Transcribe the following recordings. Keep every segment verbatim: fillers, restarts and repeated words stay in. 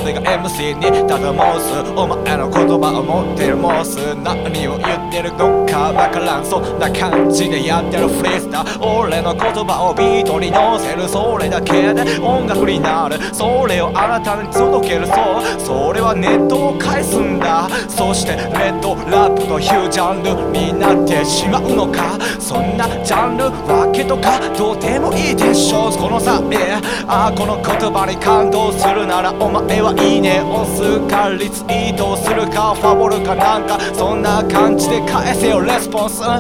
性が エムシー にただ申すお前の言葉を持ってるモース何を言ってるのかわからんそんな感じでやってるフリースター俺の言葉をビートに乗せるそれだけで音楽になるそれをあなたに届けるそうそれはネットを返すんだそしてレッドラップというジャンルになってしまうのかそんなジャンル分けとかどうでもいいでしょうこの際ああこの言葉に感動するならお前はいいね押すかリツイートするかファボるかなんかそんな感じで返せよレスポンス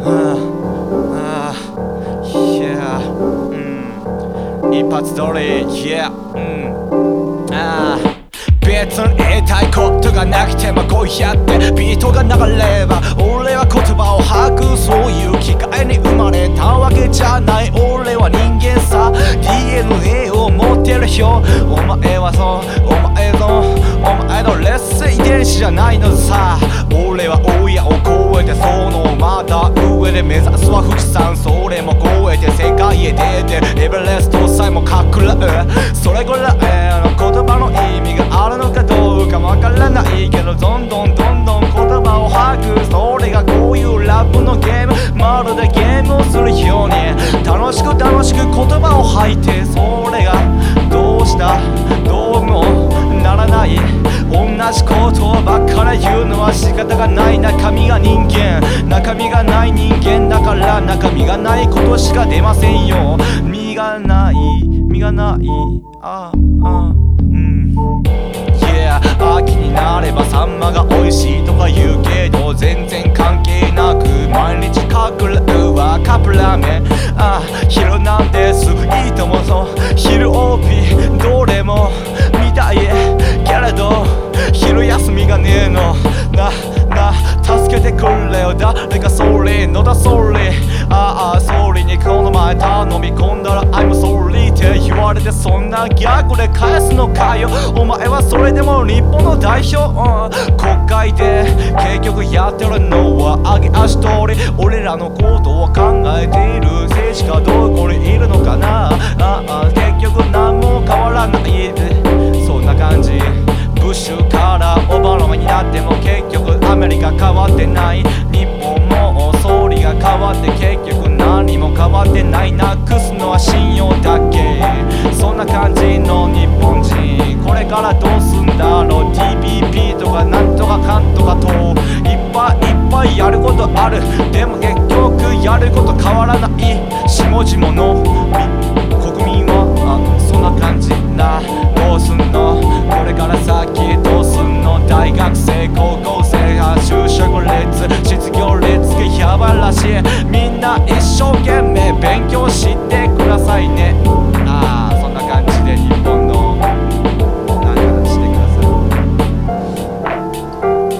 いやうん一発撮り Yeah うんああ別に言いたいことがなくてもこうやってビートが流れれば俺は言葉を吐くそういう機会に生まれたわけじゃない俺は人間さ ディーエヌエー を持ってるよお前はそうお前のお前の劣勢遺伝子じゃないのさ俺は大家を越えてそのまた上で目指すは富士山それも越えて世界へ出てエベレストさえも隠れそれぐらいの言葉の意味があるのかどうかわからないけどどんどんどんどん言葉を吐くそれがこういうラップのゲームまるでゲームをするように楽しく楽しく言葉を吐いてそれがどうしたどうもならない同じことばっかり言うのは仕方がない中身が人間中身がない人間だから中身がないことしか出ませんよ身がない身がないああうん秋になればサンマが美味しいとか言うけど全然関係なく毎日隠れるはカップラーメンああ昼なんですいいともそう昼 オーピー どれも見たいけれど昼休みがねえのなな助けてくれよ誰かソーリー野田ソーリーああソーリーにこの前頼み込んだら I'm sorry って言われてそんなギャグで返すのかよお前はそれでも日本の代表、うん、国会で結局やってるのは上げ足取り俺らのことを考えている政治家どこにいるのかなああ結局何も変わらないそんな感じブッシュからオバマになっても結局アメリカ変わってない日本も総理が変わって結局何も変わってないなくすのは信用だけそんな感じの日本人これからどうすんだろう ティーピーピー とかなんとかかんとかといっぱいいっぱいやることあるでも結局やること変わらない下々の国民はあそんな感じなどうすんのこれから先どうすんの大学生高校生が就職率失業率がやばいらしいみんな一生懸命勉強してくださいねああそんな感じで日本の何かしてください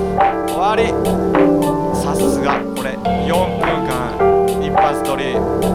終わりさすがこれよんぷんかん一発撮り